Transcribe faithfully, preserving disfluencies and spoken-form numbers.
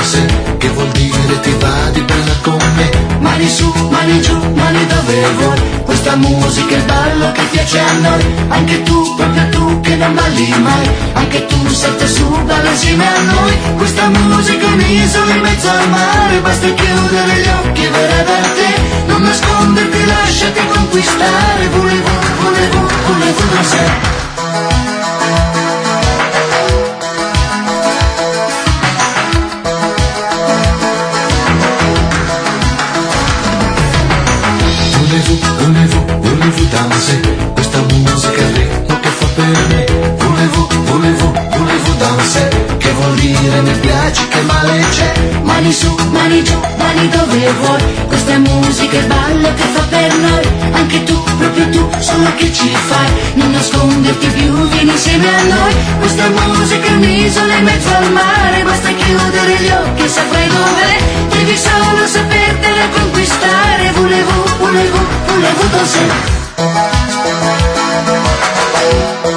danse, che vuol dire ti va di bella con me. Mani su, mani giù, mani dove vuoi, questa musica è il ballo che piace a noi. Anche tu, proprio tu che non balli mai, anche tu salta su, balla insieme a noi. Questa musica è un'isola in mezzo al mare, basta chiudere gli occhi e verrà da te. Non nasconderti, lasciati conquistare, volevo, volevo, volevo danzare. Volevo, volevo danse, questa musica è il ritmo che fa per me. Volevo, volevo, volevo danse, che vuol dire mi piaci, che male c'è. Mani su, mani giù, mani dove vuoi, questa musica è il ballo che fa per noi. Anche tu, proprio tu, solo che ci fai, non nasconderti più, vieni insieme a noi. Questa musica è un'isola in mezzo al mare, basta chiudere gli occhi e saprai dov'è. Devi solo sapertela conquistare. Volevo, volevo, volevo danzare.